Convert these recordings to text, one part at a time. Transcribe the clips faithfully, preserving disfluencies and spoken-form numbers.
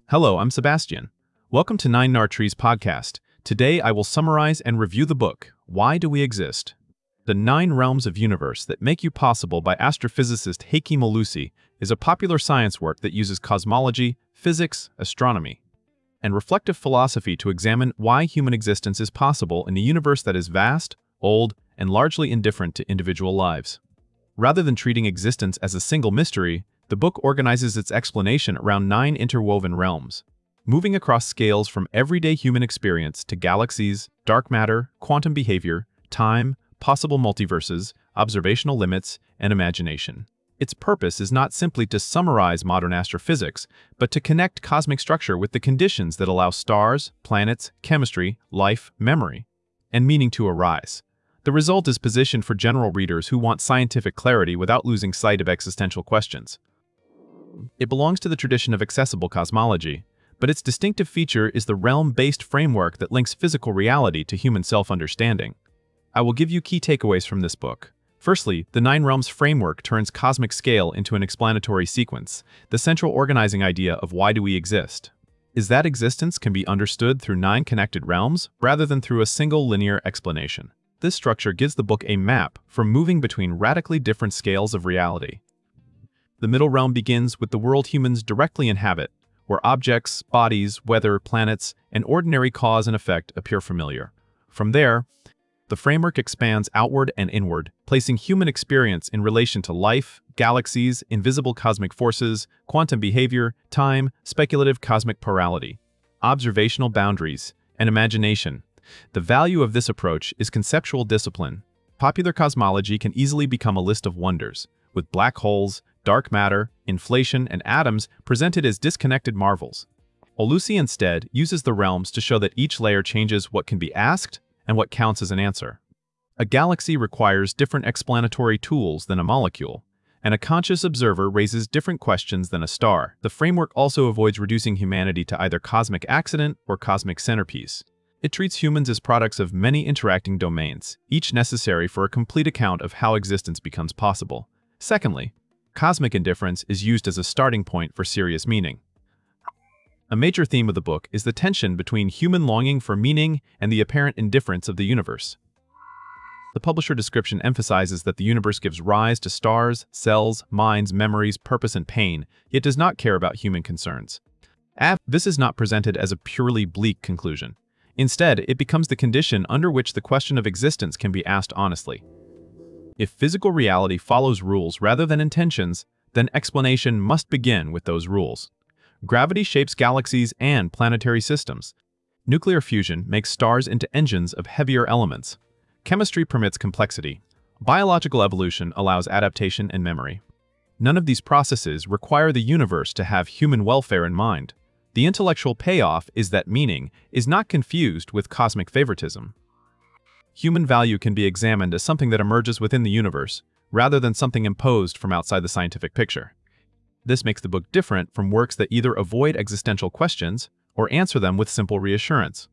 Hello, I'm Sebastian. Welcome to Nine Nartrees podcast. Today I will summarize and review the book, Why Do We Exist? The Nine Realms of Universe That Make You Possible by astrophysicist Hakeem Olusi is a popular science work that uses cosmology, physics, astronomy, and reflective philosophy to examine why human existence is possible in a universe that is vast, old, and largely indifferent to individual lives. Rather than treating existence as a single mystery, the book organizes its explanation around nine interwoven realms, moving across scales from everyday human experience to galaxies, dark matter, quantum behavior, time, possible multiverses, observational limits, and imagination. Its purpose is not simply to summarize modern astrophysics, but to connect cosmic structure with the conditions that allow stars, planets, chemistry, life, memory, and meaning to arise. The result is positioned for general readers who want scientific clarity without losing sight of existential questions. It belongs to the tradition of accessible cosmology, but its distinctive feature is the realm-based framework that links physical reality to human self-understanding. I will give you key takeaways from this book. Firstly, the Nine Realms framework turns cosmic scale into an explanatory sequence, the central organizing idea of why do we exist. Is that existence can be understood through nine connected realms rather than through a single linear explanation. This structure gives the book a map for moving between radically different scales of reality. The middle realm begins with the world humans directly inhabit, where objects, bodies, weather, planets, and ordinary cause and effect appear familiar. From there, the framework expands outward and inward, placing human experience in relation to life, galaxies, invisible cosmic forces, quantum behavior, time, speculative cosmic plurality, observational boundaries, and imagination. The value of this approach is conceptual discipline. Popular cosmology can easily become a list of wonders, with black holes, dark matter, inflation, and atoms presented as disconnected marvels. Olusi instead uses the realms to show that each layer changes what can be asked and what counts as an answer. A galaxy requires different explanatory tools than a molecule, and a conscious observer raises different questions than a star. The framework also avoids reducing humanity to either cosmic accident or cosmic centerpiece. It treats humans as products of many interacting domains, each necessary for a complete account of how existence becomes possible. Secondly, cosmic indifference is used as a starting point for serious meaning. A major theme of the book is the tension between human longing for meaning and the apparent indifference of the universe. The publisher description emphasizes that the universe gives rise to stars, cells, minds, memories, purpose, and pain, yet does not care about human concerns. This is not presented as a purely bleak conclusion. Instead, it becomes the condition under which the question of existence can be asked honestly. If physical reality follows rules rather than intentions, then explanation must begin with those rules. Gravity shapes galaxies and planetary systems. Nuclear fusion makes stars into engines of heavier elements. Chemistry permits complexity. Biological evolution allows adaptation and memory. None of these processes require the universe to have human welfare in mind. The intellectual payoff is that meaning is not confused with cosmic favoritism. Human value can be examined as something that emerges within the universe, rather than something imposed from outside the scientific picture. This makes the book different from works that either avoid existential questions or answer them with simple reassurance.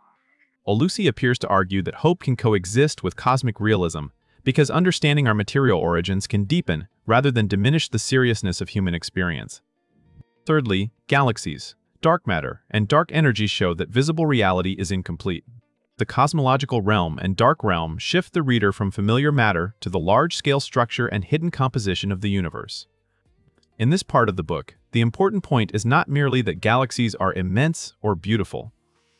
Olusi appears to argue that hope can coexist with cosmic realism because understanding our material origins can deepen rather than diminish the seriousness of human experience. Thirdly, galaxies, dark matter, and dark energy show that visible reality is incomplete. The cosmological realm and dark realm shift the reader from familiar matter to the large-scale structure and hidden composition of the universe. In this part of the book, the important point is not merely that galaxies are immense or beautiful.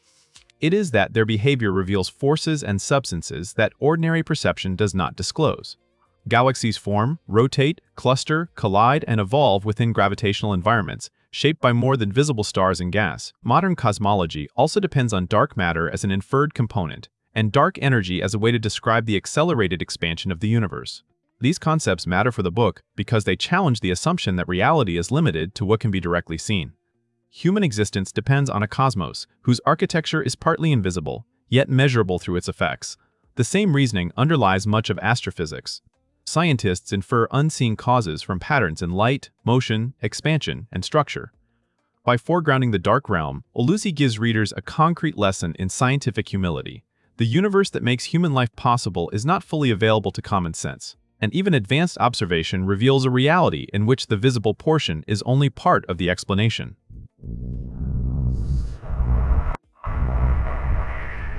It is that their behavior reveals forces and substances that ordinary perception does not disclose. Galaxies form, rotate, cluster, collide, and evolve within gravitational environments, shaped by more than visible stars and gas. Modern cosmology also depends on dark matter as an inferred component, and dark energy as a way to describe the accelerated expansion of the universe. These concepts matter for the book because they challenge the assumption that reality is limited to what can be directly seen. Human existence depends on a cosmos whose architecture is partly invisible, yet measurable through its effects. The same reasoning underlies much of astrophysics. Scientists infer unseen causes from patterns in light, motion, expansion, and structure. By foregrounding the dark realm, Olusi gives readers a concrete lesson in scientific humility. The universe that makes human life possible is not fully available to common sense, and even advanced observation reveals a reality in which the visible portion is only part of the explanation.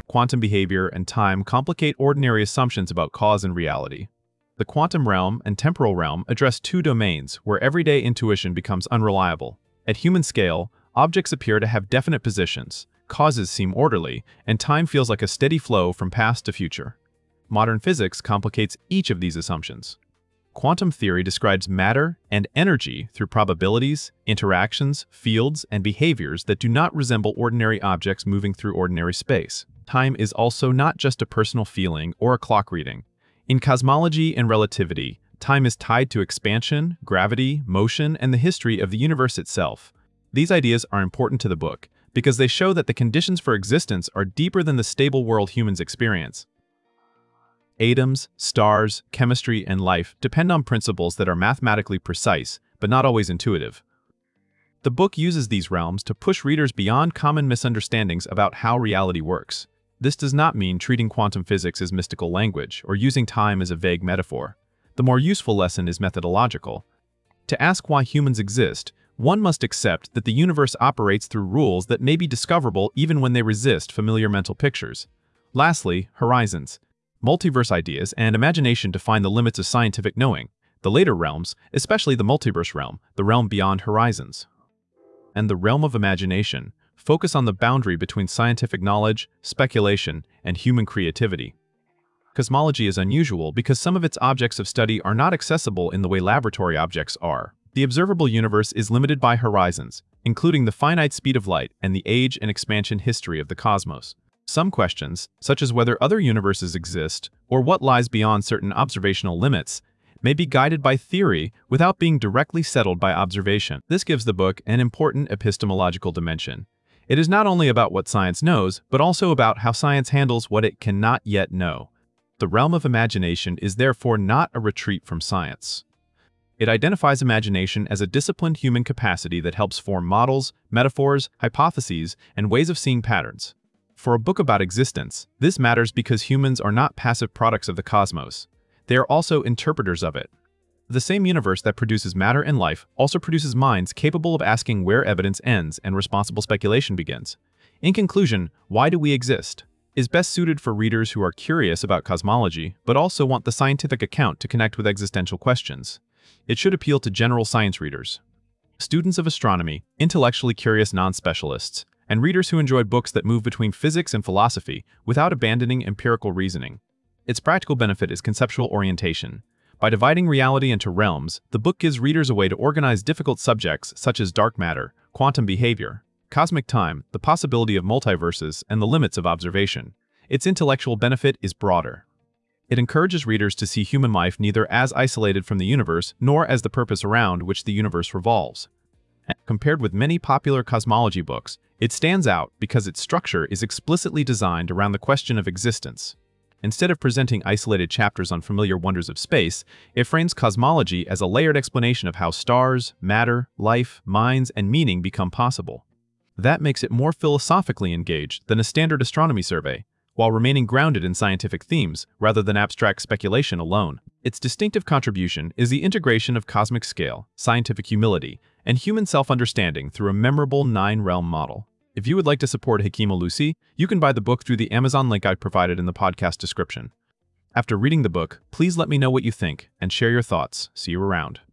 quantum behavior, and time complicate ordinary assumptions about cause and reality. The quantum realm and temporal realm address two domains where everyday intuition becomes unreliable. At human scale, objects appear to have definite positions, causes seem orderly, and time feels like a steady flow from past to future. Modern physics complicates each of these assumptions. Quantum theory describes matter and energy through probabilities, interactions, fields, and behaviors that do not resemble ordinary objects moving through ordinary space. Time is also not just a personal feeling or a clock reading. In cosmology and relativity, time is tied to expansion, gravity, motion, and the history of the universe itself. These ideas are important to the book because they show that the conditions for existence are deeper than the stable world humans experience. Atoms, stars, chemistry, and life depend on principles that are mathematically precise, but not always intuitive. The book uses these realms to push readers beyond common misunderstandings about how reality works. This does not mean treating quantum physics as mystical language or using time as a vague metaphor. The more useful lesson is methodological. To ask why humans exist, one must accept that the universe operates through rules that may be discoverable even when they resist familiar mental pictures. Lastly, horizons. Multiverse ideas and imagination define the limits of scientific knowing. The later realms, especially the multiverse realm, the realm beyond horizons, and the realm of imagination, focus on the boundary between scientific knowledge, speculation, and human creativity. Cosmology is unusual because some of its objects of study are not accessible in the way laboratory objects are. The observable universe is limited by horizons, including the finite speed of light and the age and expansion history of the cosmos. Some questions, such as whether other universes exist or what lies beyond certain observational limits, may be guided by theory without being directly settled by observation. This gives the book an important epistemological dimension. It is not only about what science knows, but also about how science handles what it cannot yet know. The realm of imagination is therefore not a retreat from science. It identifies imagination as a disciplined human capacity that helps form models, metaphors, hypotheses, and ways of seeing patterns. For a book about existence, this matters because humans are not passive products of the cosmos. They are also interpreters of it. The same universe that produces matter and life also produces minds capable of asking where evidence ends and responsible speculation begins. In conclusion, Why Do We Exist? Is best suited for readers who are curious about cosmology, but also want the scientific account to connect with existential questions. It should appeal to general science readers, students of astronomy, intellectually curious non-specialists, and readers who enjoy books that move between physics and philosophy without abandoning empirical reasoning. Its practical benefit is conceptual orientation. By dividing reality into realms, the book gives readers a way to organize difficult subjects such as dark matter, quantum behavior, cosmic time, the possibility of multiverses, and the limits of observation. Its intellectual benefit is broader. It encourages readers to see human life neither as isolated from the universe nor as the purpose around which the universe revolves. Compared with many popular cosmology books, it stands out because its structure is explicitly designed around the question of existence. Instead of presenting isolated chapters on familiar wonders of space, it frames cosmology as a layered explanation of how stars, matter, life, minds, and meaning become possible. That makes it more philosophically engaged than a standard astronomy survey, while remaining grounded in scientific themes rather than abstract speculation alone. Its distinctive contribution is the integration of cosmic scale, scientific humility, and human self-understanding through a memorable nine-realm model. If you would like to support Hekima Lucy, you can buy the book through the Amazon link I provided in the podcast description. After reading the book, please let me know what you think and share your thoughts. See you around.